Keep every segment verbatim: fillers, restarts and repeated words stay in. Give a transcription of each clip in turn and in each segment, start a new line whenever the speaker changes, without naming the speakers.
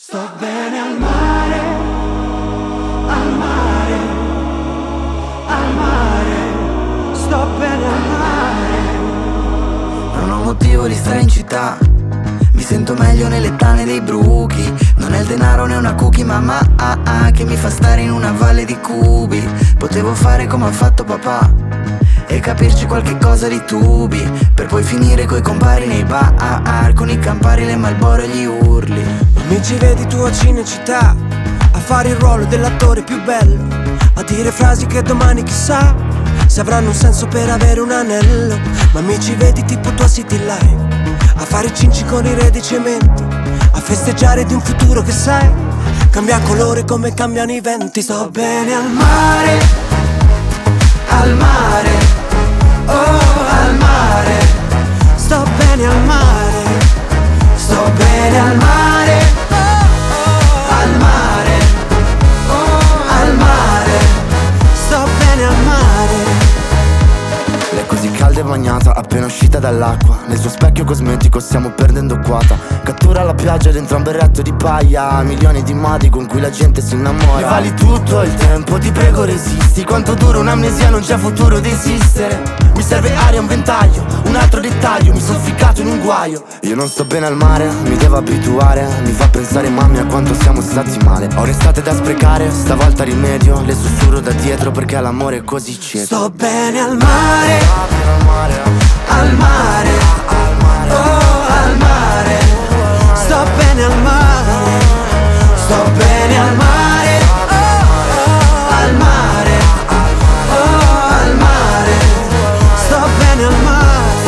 Sto bene al mare, al mare, al mare, sto bene al mare.
Non ho motivo di stare in città, mi sento meglio nelle tane dei bruchi. Non è il denaro né una cookie, mamma ah, ah, che mi fa stare in una valle di cubi. Potevo fare come ha fatto papà e capirci qualche cosa di tubi, per poi finire coi compari nei bar, con i campari, le Marlboro e gli urli.
Mi ci vedi tu a Cinecittà a fare il ruolo dell'attore più bello, a dire frasi che domani chissà se avranno un senso per avere un anello. Ma mi ci vedi tipo tua City Life a fare i cinci con i re di cemento, a festeggiare di un futuro che sai cambia colore come cambiano i venti. Sto bene al mare, al mare, oh al mare. Sto bene al mare, sto bene al mare, oh, oh, al mare, oh al mare. Sto bene al mare.
Lei è così calda e bagnata, appena uscita dall'acqua. Nel suo specchio cosmetico stiamo perdendo quota. Cattura la piaggia dentro un berretto di paglia, milioni di modi con cui la gente si innamora. Mi vali tutto il tempo, ti prego resisti. Quanto dura un'amnesia, non c'è futuro di esistere. Mi serve aria, un ventaglio, un altro dettaglio. Mi sono ficcato in un guaio. Io non sto bene al mare, mi devo abituare. Mi fa pensare mamma a quanto siamo stati male. Ho restate da sprecare, stavolta rimedio. Le sussurro da dietro perché l'amore è così cieco.
Sto bene al mare,
al mare,
al mare,
al mare,
oh al mare. Sto bene al mare, sto bene al mare, oh, oh al mare, oh al mare. Sto bene al mare,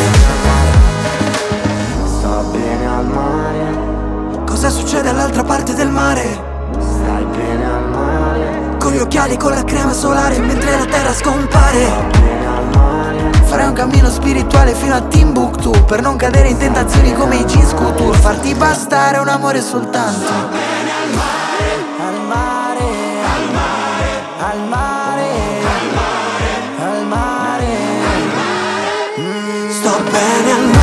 sto bene al mare.
cosa succede all'altra parte del mare?
Stai bene al mare.
Con gli occhiali, con la crema solare, mentre la terra scompare.
Sto bene al mare. Farei un cammino spirituale fino a Timbuktu, per non cadere in tentazioni come i jeans couture. Farti bastare un amore soltanto.
Sto bene al mare,
Al mare,
al mare,
al mare,
al mare,
al mare.
al mare.
Sto bene al mare.